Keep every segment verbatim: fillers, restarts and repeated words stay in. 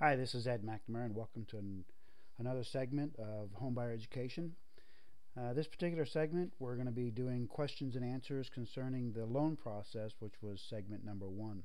Hi, this is Ed McNamara, and welcome to an, another segment of Homebuyer Education. Uh, this particular segment, we're going to be doing questions and answers concerning the loan process, which was segment number one.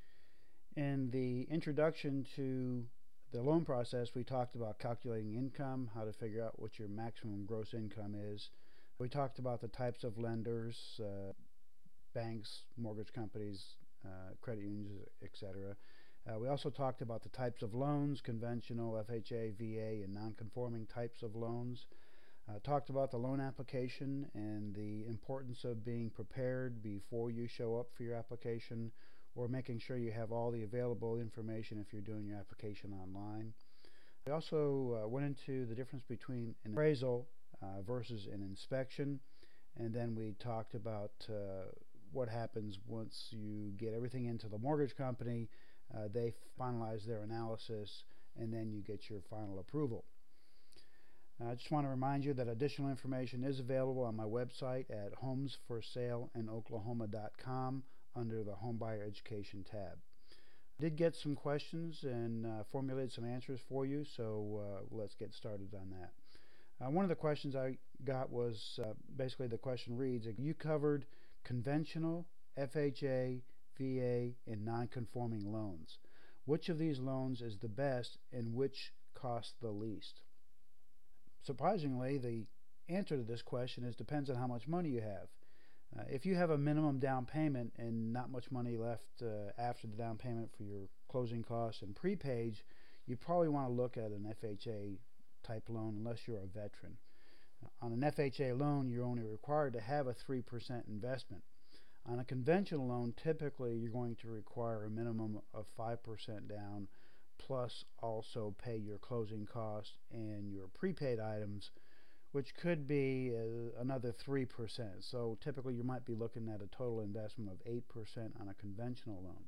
In the introduction to the loan process, we talked about calculating income, how to figure out what your maximum gross income is. We talked about the types of lenders, uh, banks, mortgage companies, uh, credit unions, et cetera. Uh, we also talked about the types of loans, conventional, F H A, V A, and non-conforming types of loans. Uh, talked about the loan application and the importance of being prepared before you show up for your application, or making sure you have all the available information if you're doing your application online. We also uh, went into the difference between an appraisal uh, versus an inspection, and then we talked about uh, what happens once you get everything into the mortgage company. Uh, they finalize their analysis, and then you get your final approval. Uh, I just want to remind you that additional information is available on my website at homes for sale in oklahoma dot com under the Homebuyer Education tab. I did get some questions and uh, formulated some answers for you, so uh, let's get started on that. Uh, one of the questions I got was uh, basically the question reads, you covered conventional, F H A, V A, and non-conforming loans. Which of these loans is the best and which costs the least? Surprisingly, the answer to this question is depends on how much money you have. Uh, if you have a minimum down payment and not much money left uh, after the down payment for your closing costs and prepaid, you probably want to look at an F H A type loan unless you're a veteran. On an F H A loan, you're only required to have a three percent investment. On a conventional loan, typically you're going to require a minimum of five percent down, plus also pay your closing costs and your prepaid items, which could be uh, another three percent. So typically you might be looking at a total investment of eight percent on a conventional loan.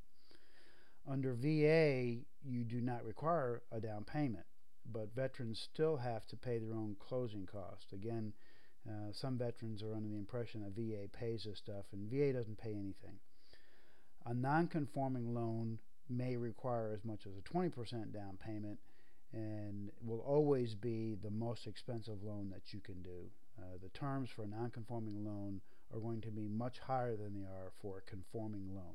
Under V A, you do not require a down payment, but veterans still have to pay their own closing costs. Again, Uh, some veterans are under the impression that V A pays this stuff, and V A doesn't pay anything. A non-conforming loan may require as much as a twenty percent down payment and will always be the most expensive loan that you can do. Uh, the terms for a non-conforming loan are going to be much higher than they are for a conforming loan.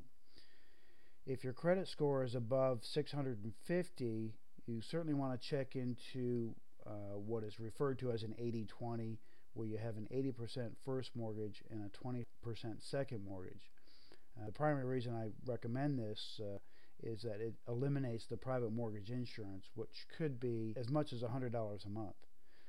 If your credit score is above six hundred fifty, you certainly want to check into uh, what is referred to as an eighty twenty, where you have an eighty percent first mortgage and a twenty percent second mortgage. Uh, the primary reason I recommend this uh, is that it eliminates the private mortgage insurance, which could be as much as one hundred dollars a month.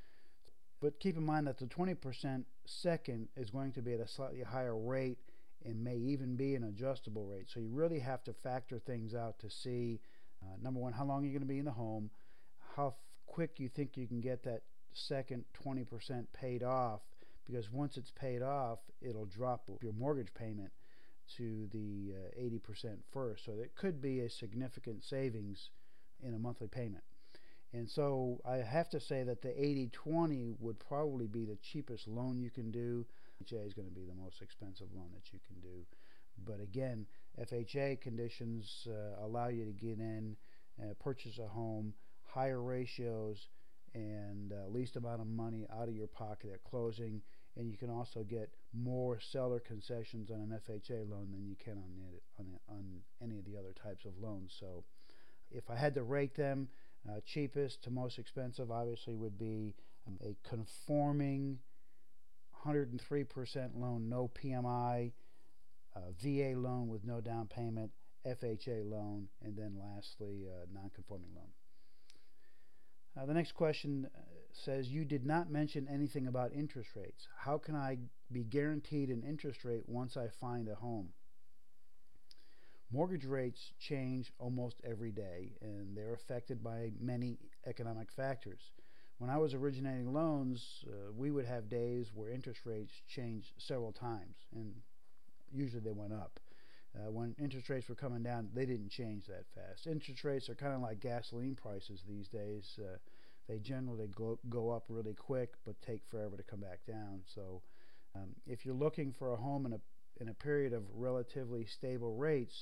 But keep in mind that the twenty percent second is going to be at a slightly higher rate and may even be an adjustable rate. So you really have to factor things out to see, uh, number one, how long you're going to be in the home, how quick you think you can get that second twenty percent paid off, because once it's paid off, it'll drop your mortgage payment to the uh, eighty percent first. So it could be a significant savings in a monthly payment. And so I have to say that the eighty twenty would probably be the cheapest loan you can do. F H A is going to be the most expensive loan that you can do. But again, F H A conditions uh, allow you to get in, uh, purchase a home, higher ratios, and uh, least amount of money out of your pocket at closing, and you can also get more seller concessions on an F H A loan than you can on, the, on, the, on any of the other types of loans. So if I had to rate them, uh, cheapest to most expensive obviously would be um, a conforming one hundred three percent loan, no P M I, uh, V A loan with no down payment, F H A loan, and then lastly uh, non-conforming loan. Uh, the next question says, you did not mention anything about interest rates. How can I be guaranteed an interest rate once I find a home? Mortgage rates change almost every day, and they're affected by many economic factors. When I was originating loans, uh, we would have days where interest rates changed several times, and usually they went up. Uh, when interest rates were coming down, they didn't change that fast. Interest rates are kind of like gasoline prices these days. Uh, they generally go, go up really quick, but take forever to come back down. So um, if you're looking for a home in a, in a period of relatively stable rates,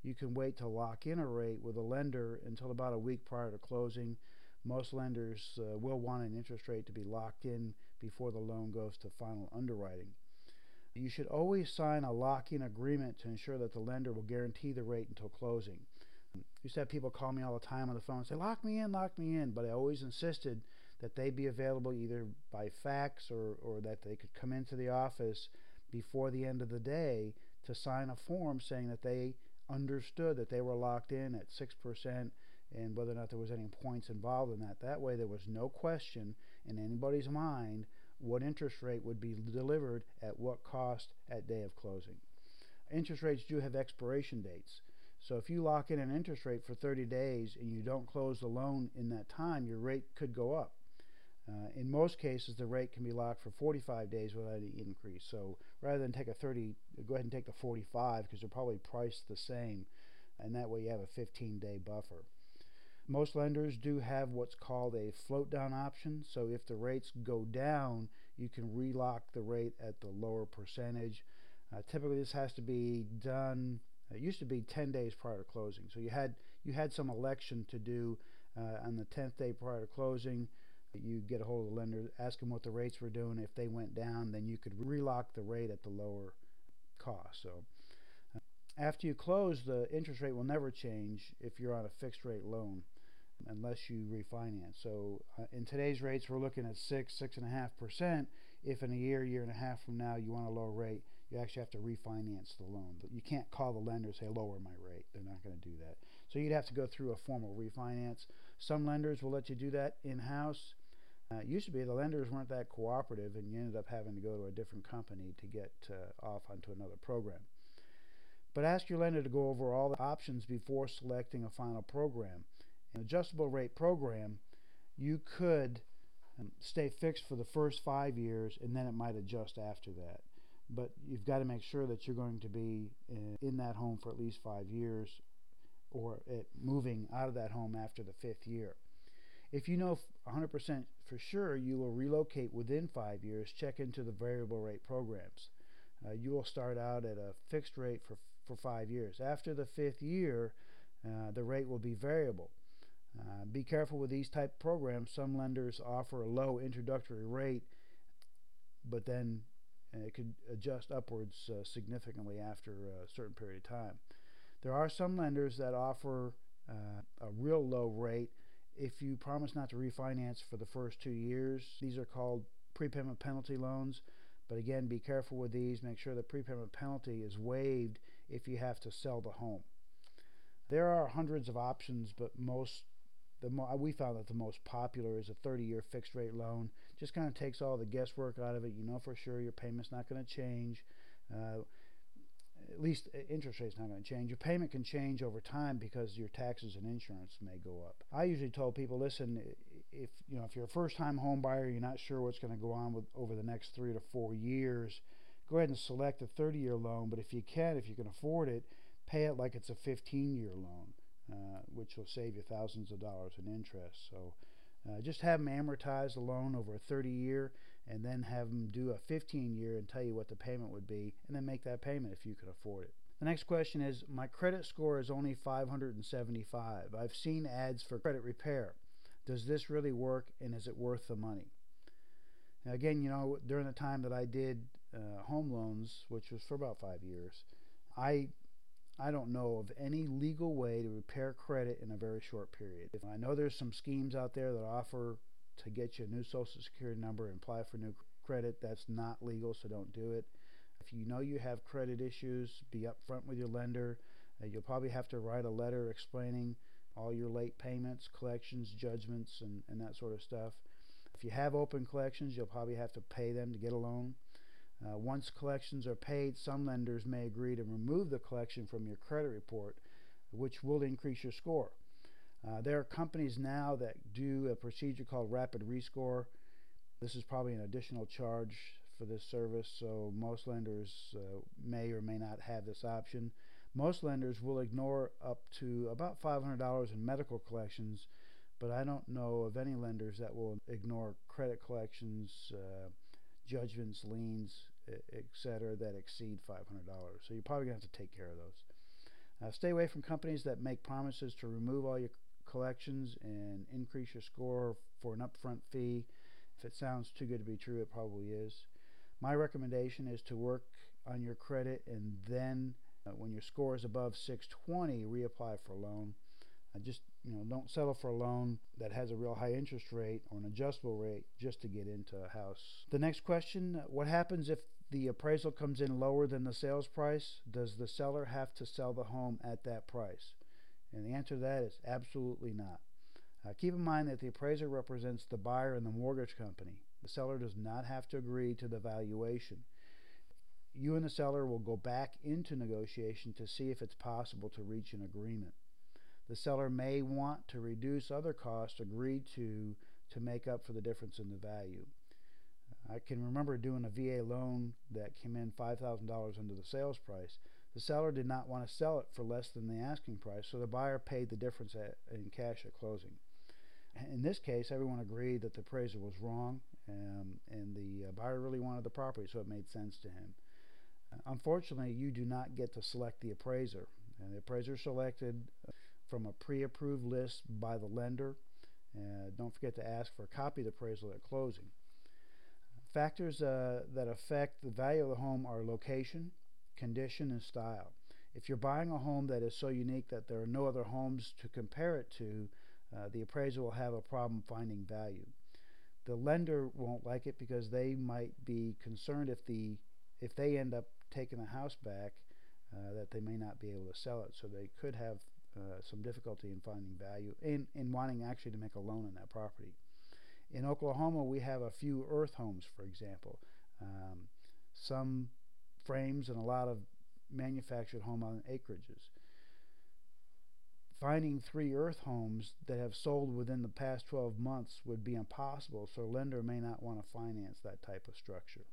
you can wait to lock in a rate with a lender until about a week prior to closing. Most lenders uh, will want an interest rate to be locked in before the loan goes to final underwriting. You should always sign a lock-in agreement to ensure that the lender will guarantee the rate until closing. I used to have people call me all the time on the phone and say, lock me in, lock me in, but I always insisted that they be available either by fax or, or that they could come into the office before the end of the day to sign a form saying that they understood that they were locked in at six percent and whether or not there was any points involved in that. That way there was no question in anybody's mind what interest rate would be delivered at what cost at day of closing. Interest rates do have expiration dates. So if you lock in an interest rate for thirty days and you don't close the loan in that time, your rate could go up. Uh, in most cases, the rate can be locked for forty-five days without any increase. So rather than take a thirty, go ahead and take the forty-five because they're probably priced the same, and that way you have a fifteen day buffer. Most lenders do have what's called a float down option. So if the rates go down, you can relock the rate at the lower percentage. Uh, typically, this has to be done. It used to be ten days prior to closing. So you had you had some election to do uh, on the tenth day prior to closing. You get a hold of the lender, ask them what the rates were doing. If they went down, then you could relock the rate at the lower cost. So uh, after you close, the interest rate will never change if you're on a fixed rate loan unless you refinance. So uh, in today's rates, we're looking at six, six and a half percent. If in a year, year and a half from now, you want a lower rate, you actually have to refinance the loan. But you can't call the lender and say, lower my rate. They're not going to do that. So you'd have to go through a formal refinance. Some lenders will let you do that in-house. Uh, it used to be the lenders weren't that cooperative, and you ended up having to go to a different company to get uh, off onto another program. But ask your lender to go over all the options before selecting a final program. An adjustable rate program, you could um, stay fixed for the first five years, and then it might adjust after that. But you've got to make sure that you're going to be in, in that home for at least five years, or it, moving out of that home after the fifth year. If you know one hundred percent for sure you will relocate within five years, check into the variable rate programs. Uh, you will start out at a fixed rate for, for five years. After the fifth year, uh, the rate will be variable. Uh, be careful with these type of programs. Some lenders offer a low introductory rate, but then uh, it could adjust upwards uh, significantly after a certain period of time. There are some lenders that offer uh, a real low rate if you promise not to refinance for the first two years. These are called prepayment penalty loans. But again, be careful with these. Make sure the prepayment penalty is waived if you have to sell the home. There are hundreds of options, but most the mo we found that the most popular is a thirty year fixed rate loan. Just kind of takes all the guesswork out of it. You know for sure your payment's not going to change. Uh, at least interest rate's not going to change. Your payment can change over time because your taxes and insurance may go up. I usually told people, listen, if you know if you're a first-time home buyer, you're not sure what's going to go on with over the next three to four years, go ahead and select a thirty year loan. But if you can, if you can afford it, pay it like it's a fifteen year loan, uh, which will save you thousands of dollars in interest. So uh, just have them amortize the loan over a thirty year, and then have them do a fifteen year and tell you what the payment would be, and then make that payment if you can afford it. The next question is, my credit score is only five hundred seventy-five. I've seen ads for credit repair. Does this really work, and is it worth the money? Now again, you know, during the time that I did uh, home loans, which was for about five years, I I don't know of any legal way to repair credit in a very short period. I know there's some schemes out there that offer to get you a new Social Security number and apply for new credit. That's not legal, so don't do it. If you know you have credit issues, be upfront with your lender. Uh, you'll probably have to write a letter explaining all your late payments, collections, judgments, and, and that sort of stuff. If you have open collections, you'll probably have to pay them to get a loan. Uh, once collections are paid, some lenders may agree to remove the collection from your credit report, which will increase your score. Uh, there are companies now that do a procedure called Rapid Rescore. This is probably an additional charge for this service, so most lenders uh, may or may not have this option. Most lenders will ignore up to about five hundred dollars in medical collections, but I don't know of any lenders that will ignore credit collections, uh, judgments, liens, et cetera that exceed five hundred dollars. So you're probably going to have to take care of those. Uh, stay away from companies that make promises to remove all your collections and increase your score for an upfront fee. If it sounds too good to be true, it probably is. My recommendation is to work on your credit and then uh, when your score is above six twenty, reapply for a loan. Uh, just you know, don't settle for a loan that has a real high interest rate or an adjustable rate just to get into a house. The next question, what happens if the appraisal comes in lower than the sales price? Does the seller have to sell the home at that price? And the answer to that is absolutely not. Uh, keep in mind that the appraiser represents the buyer and the mortgage company. The seller does not have to agree to the valuation. You and the seller will go back into negotiation to see if it's possible to reach an agreement. The seller may want to reduce other costs agreed to to make up for the difference in the value. I can remember doing a V A loan that came in five thousand dollars under the sales price. The seller did not want to sell it for less than the asking price, so the buyer paid the difference at, in cash at closing. In this case, everyone agreed that the appraiser was wrong, um, and the uh, buyer really wanted the property, so it made sense to him. Uh, unfortunately, you do not get to select the appraiser. And the appraiser selected from a pre-approved list by the lender. Uh, don't forget to ask for a copy of the appraisal at closing. Factors uh, that affect the value of the home are location, condition, and style. If you're buying a home that is so unique that there are no other homes to compare it to, uh, the appraiser will have a problem finding value. The lender won't like it because they might be concerned if the if they end up taking the house back uh, that they may not be able to sell it, so they could have uh, some difficulty in finding value in, in wanting actually to make a loan on that property. In Oklahoma, we have a few earth homes, for example. Um, some frames and a lot of manufactured home on acreages. Finding three earth homes that have sold within the past twelve months would be impossible, so a lender may not want to finance that type of structure.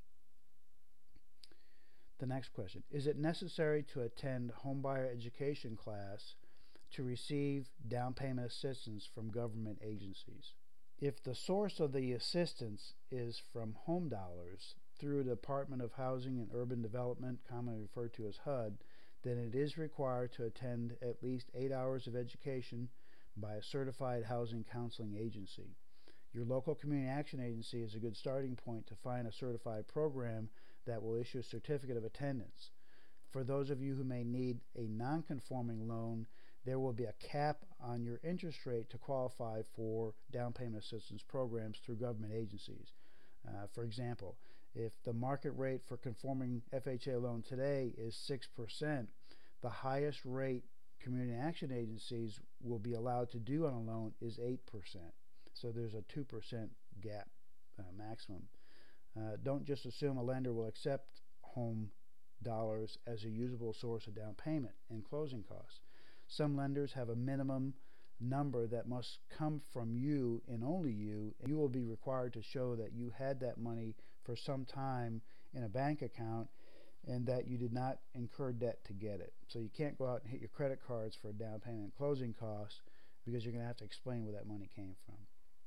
The next question, is it necessary to attend homebuyer education class to receive down payment assistance from government agencies? If the source of the assistance is from Home Dollars through the Department of Housing and Urban Development, commonly referred to as H U D, then it is required to attend at least eight hours of education by a certified housing counseling agency. Your local community action agency is a good starting point to find a certified program that will issue a certificate of attendance. For those of you who may need a non-conforming loan, there will be a cap on your interest rate to qualify for down payment assistance programs through government agencies. Uh, for example, if the market rate for conforming F H A loan today is six percent, the highest rate community action agencies will be allowed to do on a loan is eight percent. So there's a two percent gap uh, maximum. Uh, don't just assume a lender will accept Home Dollars as a usable source of down payment and closing costs. Some lenders have a minimum number that must come from you and only you, and you will be required to show that you had that money for some time in a bank account and that you did not incur debt to get it. So you can't go out and hit your credit cards for down payment and closing costs because you're going to have to explain where that money came from.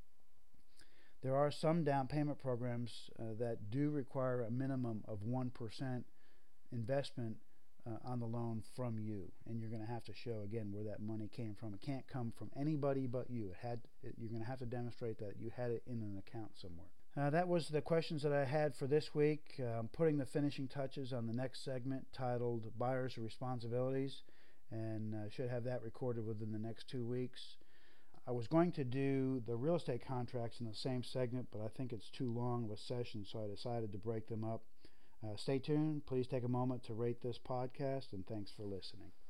There are some down payment programs uh, that do require a minimum of one percent investment uh, on the loan from you, and you're going to have to show again where that money came from. It can't come from anybody but you. It had it, you're going to have to demonstrate that you had it in an account somewhere. Uh, that was the questions that I had for this week. Uh, I'm putting the finishing touches on the next segment titled Buyer's Responsibilities, and uh, should have that recorded within the next two weeks. I was going to do the real estate contracts in the same segment, but I think it's too long of a session, so I decided to break them up. Uh, stay tuned. Please take a moment to rate this podcast, and thanks for listening.